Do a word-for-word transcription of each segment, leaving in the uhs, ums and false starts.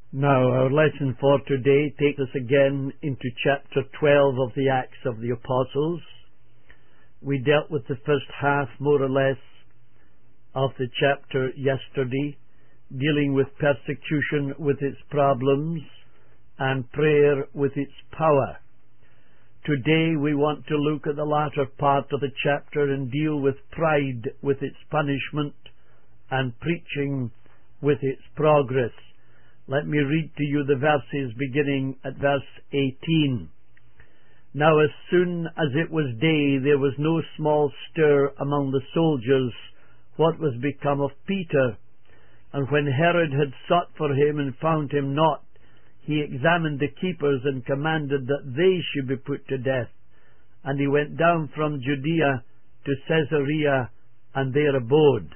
Now, our lesson for today takes us again into chapter twelve of the Acts of the Apostles. We dealt with the first half, more or less, of the chapter yesterday, dealing with persecution with its problems and prayer with its power. Today we want to look at the latter part of the chapter and deal with pride with its punishment and preaching with its progress. Let me read to you the verses beginning at verse eighteen. Now as soon as it was day, there was no small stir among the soldiers what was become of Peter. And when Herod had sought for him and found him not, he examined the keepers and commanded that they should be put to death. And he went down from Judea to Caesarea, and there abode.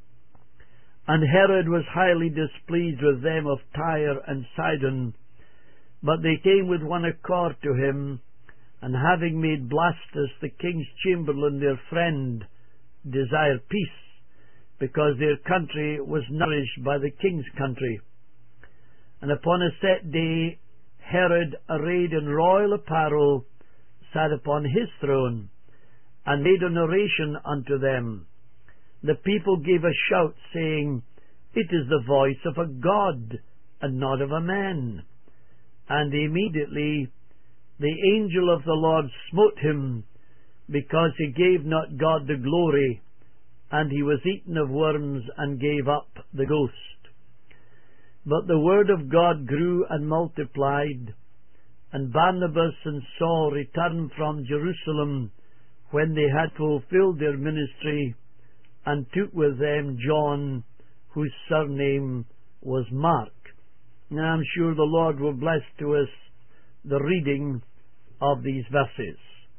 And Herod was highly displeased with them of Tyre and Sidon. But they came with one accord to him, and having made Blastus the king's chamberlain their friend, desired peace, because their country was nourished by the king's country. And upon a set day, Herod, arrayed in royal apparel, sat upon his throne, and made an oration unto them. The people gave a shout, saying, It is the voice of a God, and not of a man. And immediately the angel of the Lord smote him, because he gave not God the glory, and he was eaten of worms, and gave up the ghost. But the word of God grew and multiplied, and Barnabas and Saul returned from Jerusalem when they had fulfilled their ministry, and took with them John, whose surname was Mark. Now I'm sure the Lord will bless to us the reading of these verses.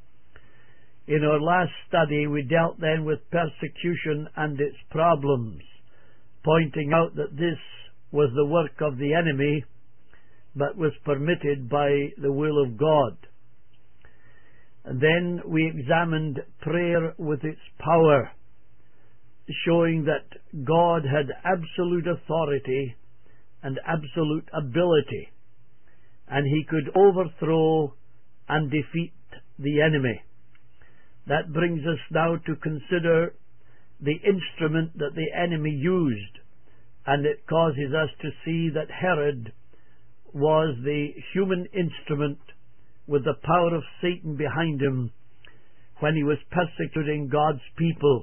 In our last study we dealt then with persecution and its problems, pointing out that this was the work of the enemy, but was permitted by the will of God. And then we examined prayer with its power, showing that God had absolute authority and absolute ability, and he could overthrow and defeat the enemy. That brings us now to consider the instrument that the enemy used, and it causes us to see that Herod was the human instrument with the power of Satan behind him when he was persecuting God's people.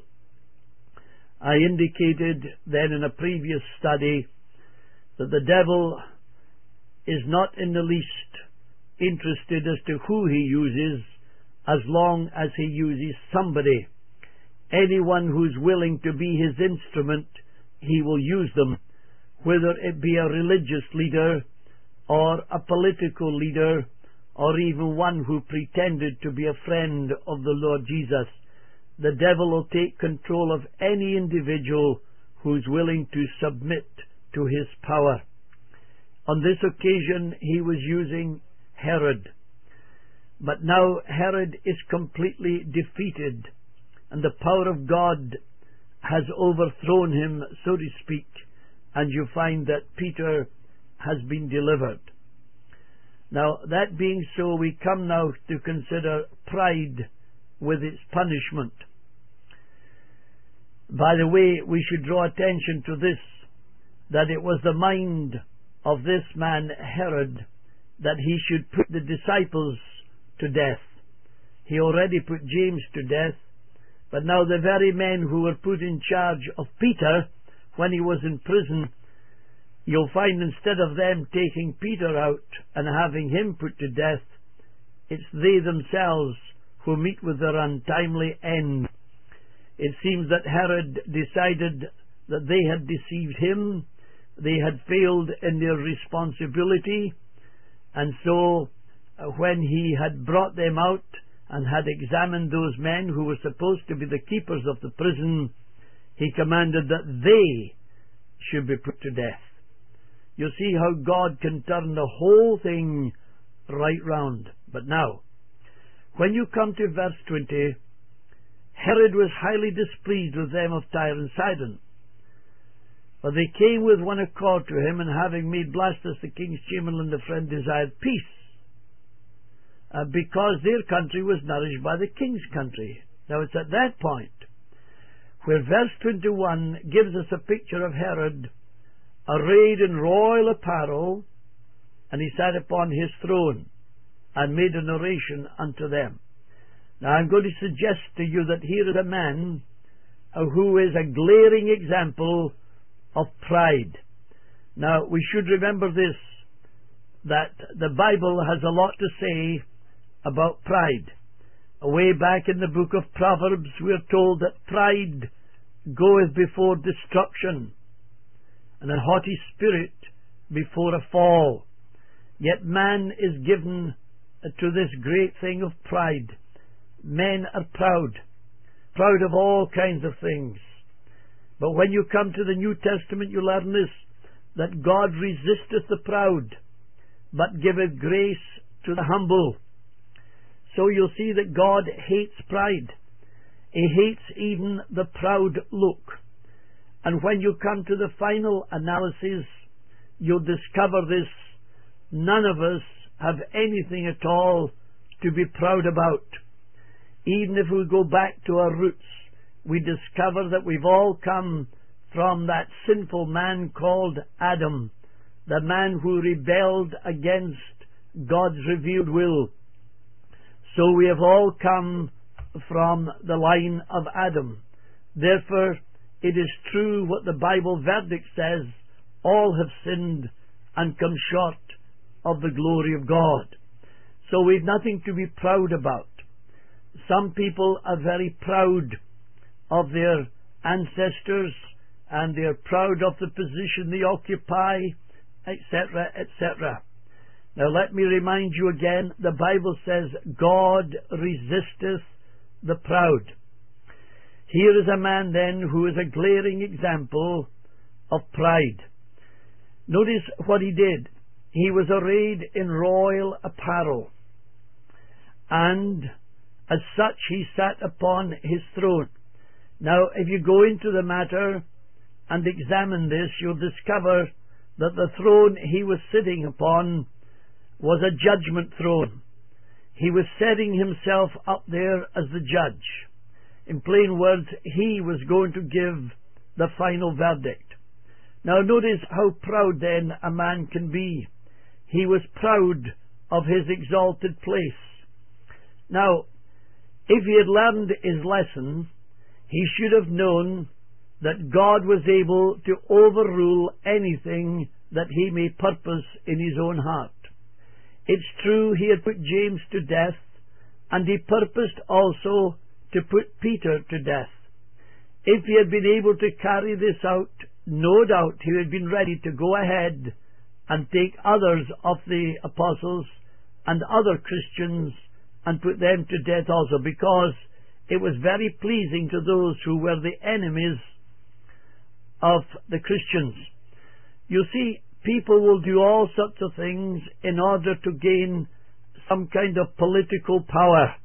I indicated then in a previous study that the devil is not in the least interested as to who he uses, as long as he uses somebody. Anyone who's willing to be his instrument, he will use them, whether it be a religious leader or a political leader or even one who pretended to be a friend of the Lord Jesus. The devil will take control of any individual who's willing to submit to his power. On this occasion he was using Herod. But now Herod is completely defeated, and the power of God has overthrown him, so to speak, and you find that Peter has been delivered. Now, that being so, we come now to consider pride with its punishment. By the way, we should draw attention to this, that it was the mind of this man Herod that he should put the disciples to death. He already put James to death, but now the very men who were put in charge of Peter when he was in prison, you'll find instead of them taking Peter out and having him put to death, it's they themselves who meet with their untimely end. It seems that Herod decided that they had deceived him, they had failed in their responsibility, and so uh, when he had brought them out and had examined those men who were supposed to be the keepers of the prison, he commanded that they should be put to death. You see how God can turn the whole thing right round. But now, when you come to verse twenty, Herod was highly displeased with them of Tyre and Sidon. For they came with one accord to him, and having made Blastus the king's chamberlain the friend, desired peace, uh, because their country was nourished by the king's country. Now it's at that point where verse twenty-one gives us a picture of Herod arrayed in royal apparel, and he sat upon his throne and made an oration unto them. Now I'm going to suggest to you that here is a man uh, who is a glaring example of pride. Now we should remember this, that the Bible has a lot to say about pride. Way back in the book of Proverbs we are told that pride goeth before destruction, and a haughty spirit before a fall. Yet man is given to this great thing of pride. Men are proud, proud of all kinds of things. But when you come to the New Testament, you learn this, that God resisteth the proud, but giveth grace to the humble. So you'll see that God hates pride. He hates even the proud look. And when you come to the final analysis, you'll discover this: none of us have anything at all to be proud about. Even if we go back to our roots, we discover that we've all come from that sinful man called Adam, the man who rebelled against God's revealed will. So we have all come from the line of Adam. Therefore, it is true what the Bible verdict says: all have sinned and come short of the glory of God. So we've nothing to be proud about. Some people are very proud of their ancestors, and they are proud of the position they occupy, et cetera, et cetera. Now let me remind you again, the Bible says, God resisteth the proud. Here is a man then who is a glaring example of pride. Notice what he did. He was arrayed in royal apparel, and as such he sat upon his throne. Now if you go into the matter and examine this, you'll discover that the throne he was sitting upon was a judgment throne. He was setting himself up there as the judge. In plain words, he was going to give the final verdict. Now notice how proud then a man can be. He was proud of his exalted place. Now, if he had learned his lesson, he should have known that God was able to overrule anything that he may purpose in his own heart. It's true he had put James to death, and he purposed also to put Peter to death. If he had been able to carry this out, no doubt he would have been ready to go ahead and take others of the apostles and other Christians and put them to death also, because it was very pleasing to those who were the enemies of the Christians. You see, people will do all sorts of things in order to gain some kind of political power,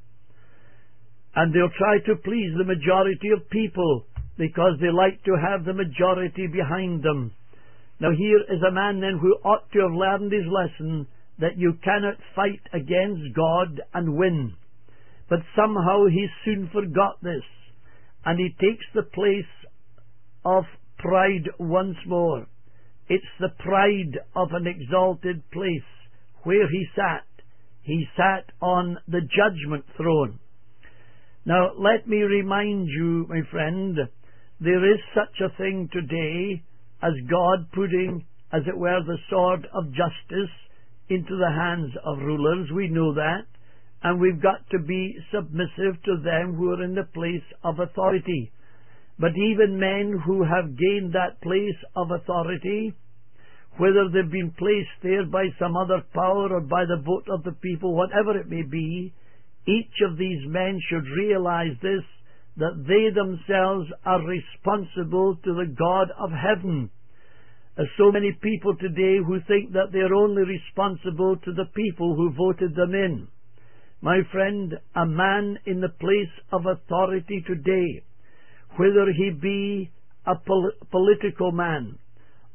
and they'll try to please the majority of people because they like to have the majority behind them. Now here is a man then who ought to have learned his lesson, that you cannot fight against God and win. But somehow he soon forgot this, and he takes the place of pride once more. It's the pride of an exalted place where he sat. He sat on the judgment throne. Now let me remind you, my friend, there is such a thing today as God putting, as it were, the sword of justice into the hands of rulers. We know that, and we've got to be submissive to them who are in the place of authority. But even men who have gained that place of authority, whether they've been placed there by some other power or by the vote of the people, whatever it may be, each of these men should realize this, that they themselves are responsible to the God of heaven. There's so many people today who think that they're only responsible to the people who voted them in. My friend, a man in the place of authority today, whether he be a pol- political man,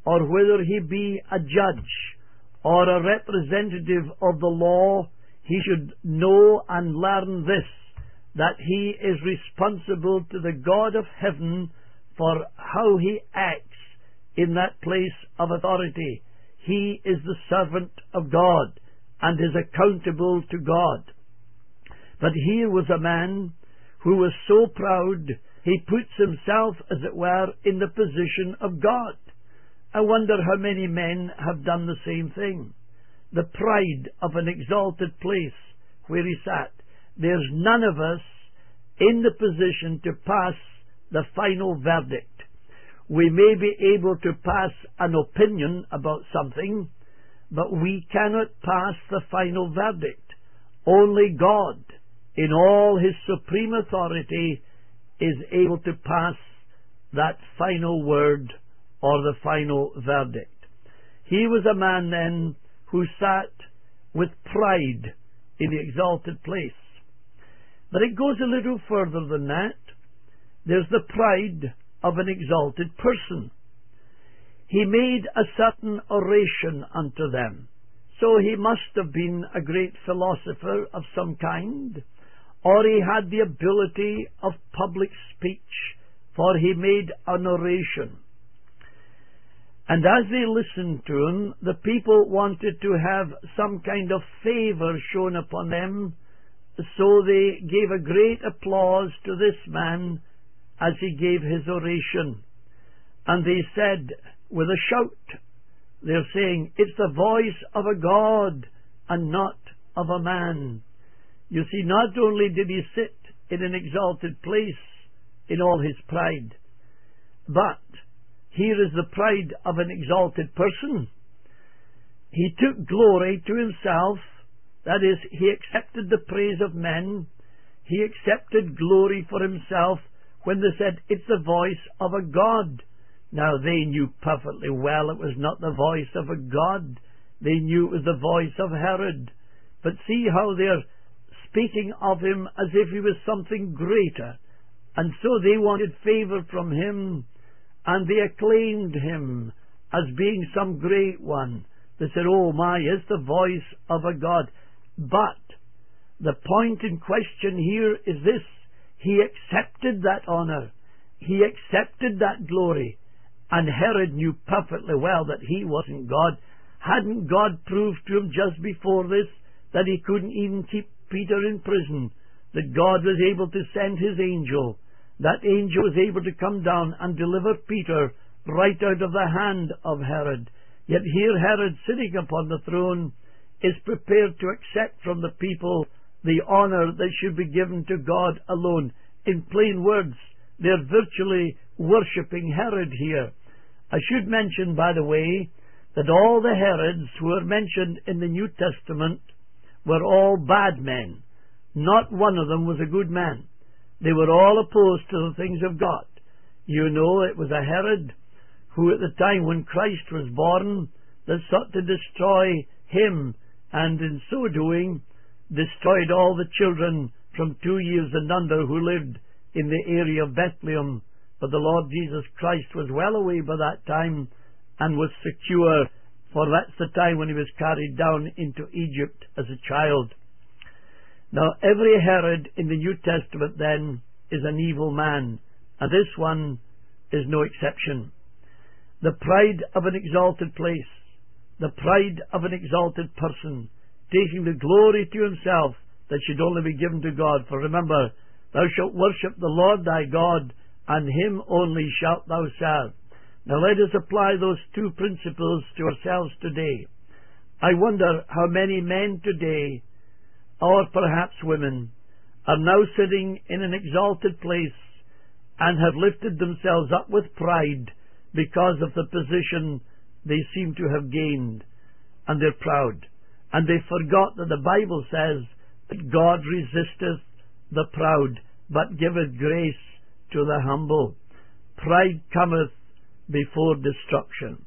or whether he be a judge or a representative of the law, he should know and learn this, that he is responsible to the God of heaven for how he acts in that place of authority. He is the servant of God and is accountable to God. But here was a man who was so proud he puts himself, as it were, in the position of God. I wonder how many men have done the same thing. The pride of an exalted place where he sat. There's none of us in the position to pass the final verdict. We may be able to pass an opinion about something, but we cannot pass the final verdict. Only God, in all his supreme authority, is able to pass that final word or the final verdict. He was a man then who sat with pride in the exalted place. But it goes a little further than that. There's the pride of an exalted person. He made a certain oration unto them. So he must have been a great philosopher of some kind, or he had the ability of public speech, for he made an oration. And as they listened to him, the people wanted to have some kind of favour shown upon them, so they gave a great applause to this man as he gave his oration. And they said with a shout, they're saying, it's the voice of a God and not of a man. You see, not only did he sit in an exalted place in all his pride, but here is the pride of an exalted person. He took glory to himself. That is, he accepted the praise of men. He accepted glory for himself when they said, it's the voice of a God. Now, they knew perfectly well it was not the voice of a God. They knew it was the voice of Herod. But see how they're speaking of him as if he was something greater. And so they wanted favour from him, and they acclaimed him as being some great one. They said, oh my, it's the voice of a God. But the point in question here is this. He accepted that honour. He accepted that glory. And Herod knew perfectly well that he wasn't God. Hadn't God proved to him just before this that he couldn't even keep Peter in prison? That God was able to send his angel. That angel was able to come down and deliver Peter right out of the hand of Herod. Yet here Herod, sitting upon the throne, is prepared to accept from the people the honour that should be given to God alone. In plain words, they're virtually worshipping Herod here. I should mention, by the way, that all the Herods who are mentioned in the New Testament were all bad men. Not one of them was a good man. They were all opposed to the things of God. You know, it was a Herod who at the time when Christ was born, that sought to destroy him, and in so doing destroyed all the children from two years and under who lived in the area of Bethlehem. But the Lord Jesus Christ was well away by that time and was secure, for that's the time when he was carried down into Egypt as a child. Now, every Herod in the New Testament then is an evil man, and this one is no exception. The pride of an exalted place, the pride of an exalted person, taking the glory to himself that should only be given to God. For remember, thou shalt worship the Lord thy God, and him only shalt thou serve. Now let us apply those two principles to ourselves today. I wonder how many men today, or perhaps women, are now sitting in an exalted place and have lifted themselves up with pride because of the position they seem to have gained, and they're proud. And they forgot that the Bible says that God resisteth the proud, but giveth grace to the humble. Pride cometh before destruction.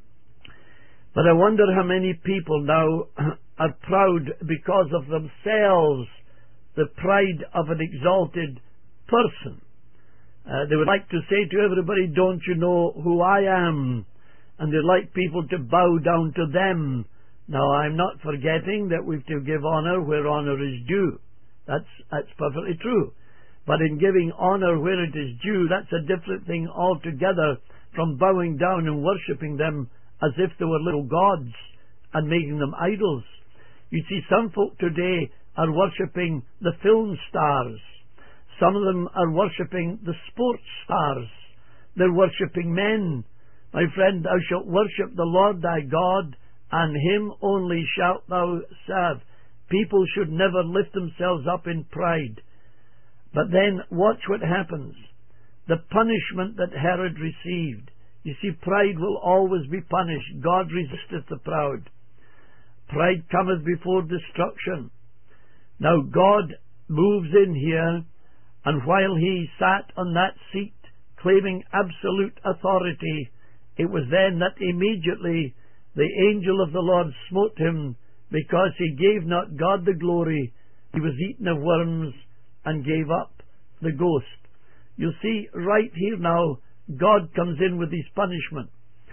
But I wonder how many people now are proud because of themselves, the pride of an exalted person. Uh, they would like to say to everybody, don't you know who I am? and they like people to bow down to them. Now, I'm not forgetting that we've to give honour where honour is due. That's, that's perfectly true. But in giving honour where it is due, that's a different thing altogether from bowing down and worshipping them as if they were little gods and making them idols. You see, some folk today are worshipping the film stars. Some of them are worshipping the sports stars. They're worshipping men. My friend, thou shalt worship the Lord thy God, and him only shalt thou serve. People should never lift themselves up in pride. But then watch what happens. The punishment that Herod received. You see, pride will always be punished. God resisteth the proud. Pride cometh before destruction. Now God moves in here, and while he sat on that seat, claiming absolute authority, it was then that immediately the angel of the Lord smote him, because he gave not God the glory. He was eaten of worms and gave up the ghost. You see, right here now, God comes in with his punishment.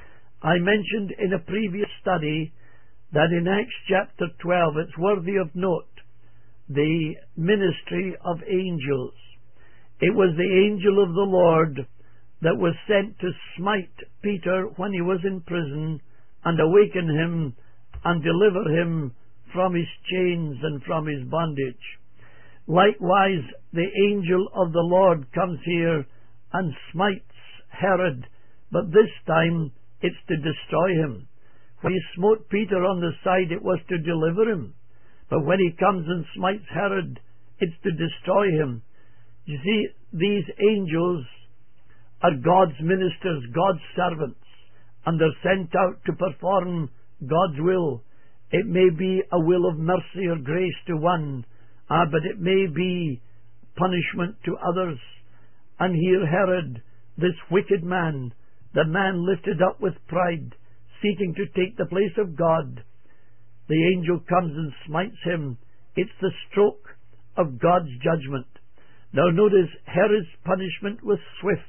I mentioned in a previous study that in Acts chapter twelve, it's worthy of note, the ministry of angels. It was the angel of the Lord that was sent to smite Peter when he was in prison and awaken him and deliver him from his chains and from his bondage. Likewise, the angel of the Lord comes here and smites Herod, but this time it's to destroy him. When he smote Peter on the side, it was to deliver him. But when he comes and smites Herod, it's to destroy him. You see, these angels are God's ministers, God's servants, and they're sent out to perform God's will. It may be a will of mercy or grace to one, ah, but it may be punishment to others. And here Herod, this wicked man, the man lifted up with pride, seeking to take the place of God, the angel comes and smites him. It's the stroke of God's judgment. Now notice, Herod's punishment was swift,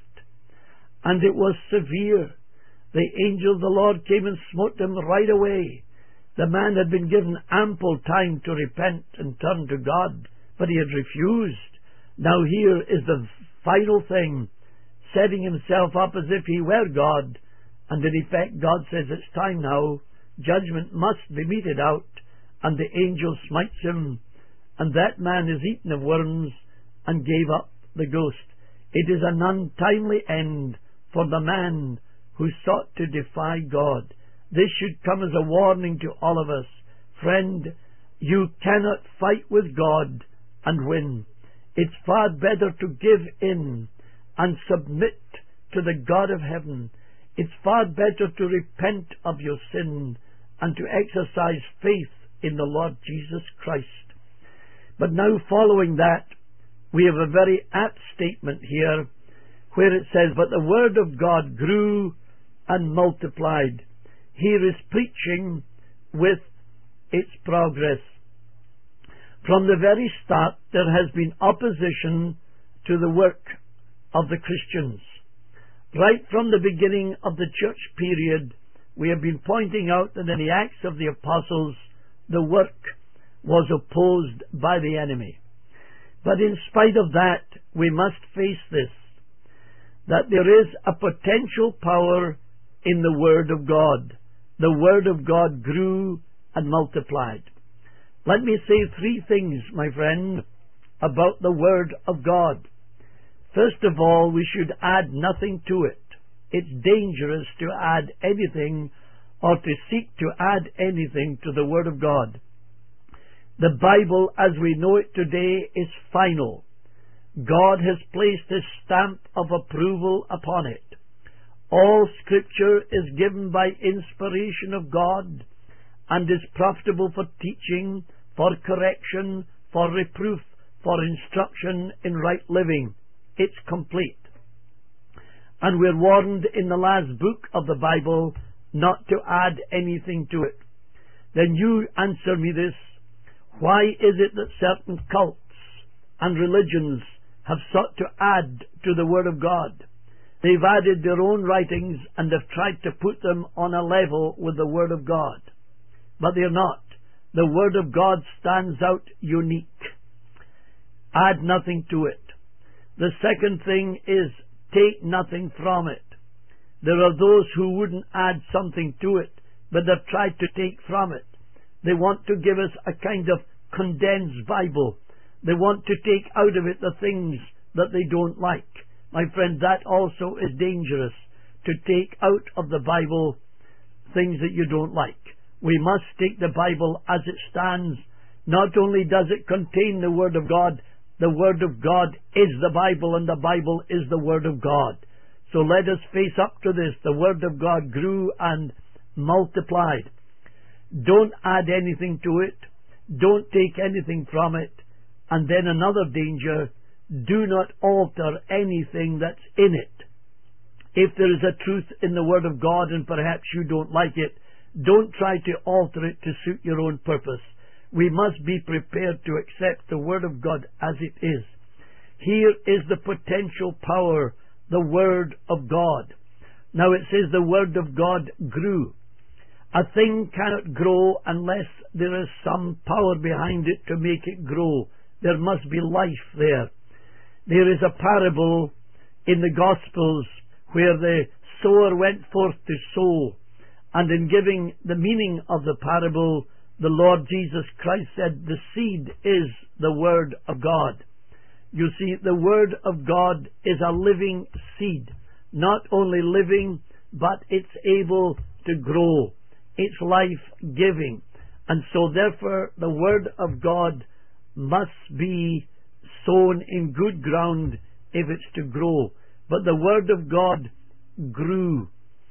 and it was severe. The angel of the Lord came and smote him right away. The man had been given ample time to repent and turn to God, but he had refused. Now here is the final thing, setting himself up as if he were God, and in effect God says it's time now. Judgment must be meted out, and the angel smites him, and that man is eaten of worms and gave up the ghost. It is an untimely end for the man who sought to defy God. This should come as a warning to all of us. Friend, you cannot fight with God and win. It's far better to give in and submit to the God of heaven. It's far better to repent of your sin and to exercise faith in the Lord Jesus Christ. But now, following that, we have a very apt statement here where it says, but the word of God grew and multiplied. Here is preaching with its progress. From the very start, there has been opposition to the work of the Christians. Right from the beginning of the church period, we have been pointing out that in the Acts of the Apostles, the work was opposed by the enemy. But in spite of that, we must face this, that there is a potential power in the Word of God. The Word of God grew and multiplied. Let me say three things, my friend, about the Word of God. First of all, we should add nothing to it. It's dangerous to add anything or to seek to add anything to the Word of God. The Bible, as we know it today, is final. God has placed His stamp of approval upon it. All Scripture is given by inspiration of God and is profitable for teaching, for correction, for reproof, for instruction in right living. It's complete. And we're warned in the last book of the Bible not to add anything to it. Then you answer me this. Why is it that certain cults and religions have sought to add to the Word of God? They've added their own writings and have tried to put them on a level with the Word of God. But they're not. The Word of God stands out unique. Add nothing to it. The second thing is, take nothing from it. There are those who wouldn't add something to it, but they've tried to take from it. They want to give us a kind of condensed Bible. They want to take out of it the things that they don't like. My friend, that also is dangerous, to take out of the Bible things that you don't like. We must take the Bible as it stands. Not only does it contain the Word of God, the Word of God is the Bible, and the Bible is the Word of God. So let us face up to this. The Word of God grew and multiplied. Don't add anything to it. Don't take anything from it. And then another danger, do not alter anything that's in it. If there is a truth in the Word of God and perhaps you don't like it, don't try to alter it to suit your own purpose. We must be prepared to accept the Word of God as it is. Here is the potential power, the Word of God. Now it says the Word of God grew. A thing cannot grow unless there is some power behind it to make it grow. There must be life there. There is a parable in the Gospels where the sower went forth to sow, and in giving the meaning of the parable, the Lord Jesus Christ said, the seed is the Word of God. You see, the Word of God is a living seed. Not only living, but it's able to grow. It's life-giving. And so therefore, the Word of God must be sown in good ground if it's to grow. But the Word of God grew.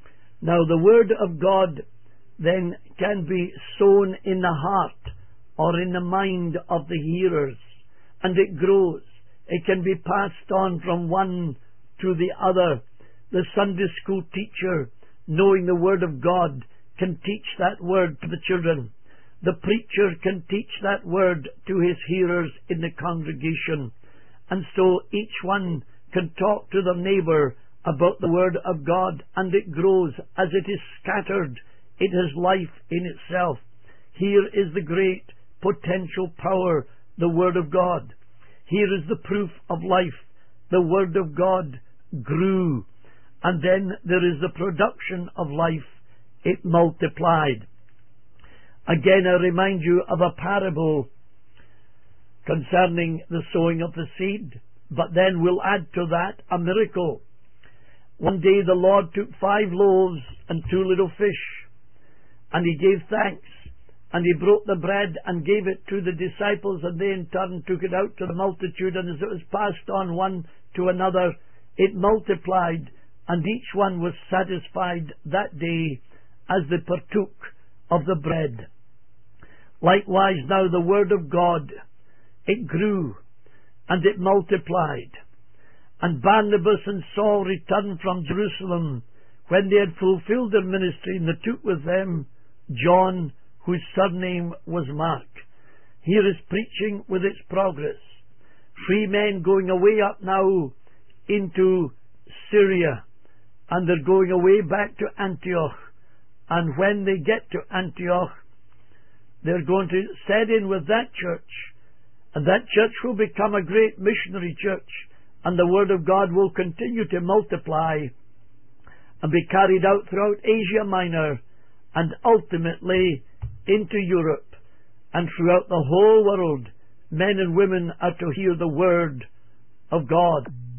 Now the Word of God then can be sown in the heart or in the mind of the hearers, and it grows. It can be passed on from one to the other. The Sunday school teacher, knowing the Word of God, can teach that Word to the children. The preacher can teach that Word to his hearers in the congregation. And so each one can talk to their neighbour about the Word of God, and it grows. As it is scattered, it has life in itself. Here is the great potential power, the Word of God. Here is the proof of life. The Word of God grew. And then there is the production of life. It multiplied. Again, I remind you of a parable concerning the sowing of the seed. But then we'll add to that a miracle. One day the Lord took five loaves and two little fish, and he gave thanks, and he broke the bread and gave it to the disciples, and they in turn took it out to the multitude, and as it was passed on one to another, it multiplied, and each one was satisfied that day as they partook of the bread. Likewise now the Word of God, it grew, and it multiplied. And Barnabas and Saul returned from Jerusalem when they had fulfilled their ministry, and they took with them John, whose surname was Mark. Here is preaching with its progress. Three men going away up now into Syria, and they're going away back to Antioch. And when they get to Antioch, they're going to set in with that church, and that church will become a great missionary church, and the Word of God will continue to multiply and be carried out throughout Asia Minor and ultimately into Europe, and throughout the whole world men and women are to hear the Word of God.